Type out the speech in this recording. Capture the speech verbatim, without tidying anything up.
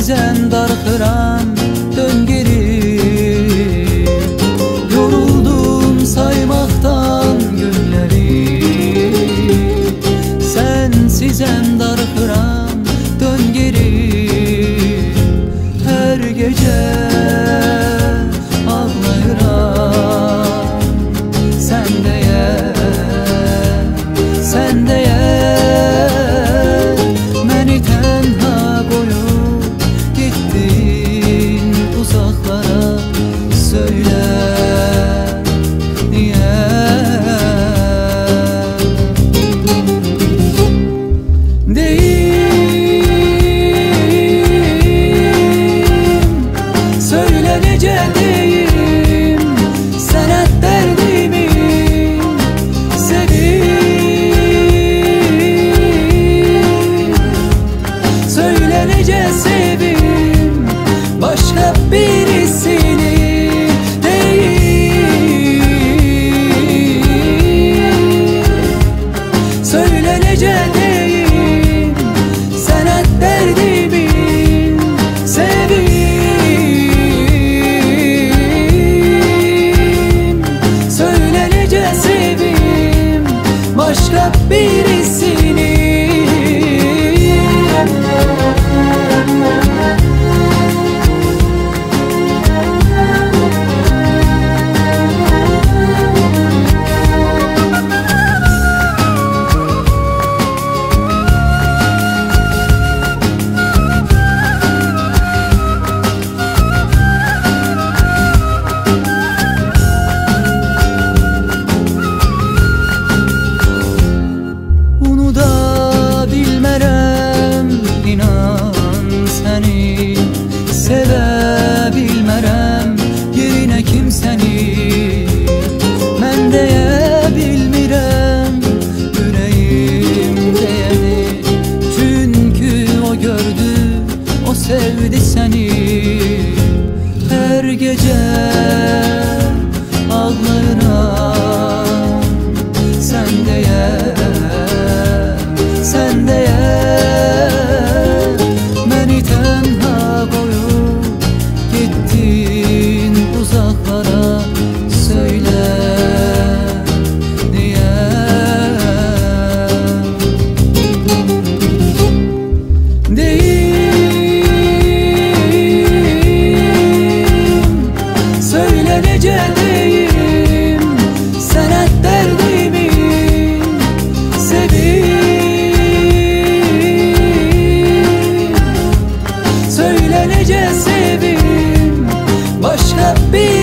sizem darxıram, dön geri. Yoruldum saymaqdan günleri, sen sizem darxıram, dön geri. Her gece ağlayıram, sen diye, sen diye. Məni tənha qoyub getdin uzaqlara, söylə niyə? Deyim, söylə necə deyim sənə dərdimi sevim. Söyle nece sevim başka birisini değil. Söyle nece deyim sana derdimi sevim. Söyle nece sevim başka birisini. Sevə bilmərəm yerinə kimsəni, mən deyə bilmirəm ürəyim deyəni. Çünkü o gördü, o sevdi səni. Her gece ağlayıram, sen deyə, sen deyə. Məni tənha qoyub getdin uzaqlara, söylə niyə? Deyim, söylə necə deyim sənə dərdimi sevim. Söyle nece sevim başka bir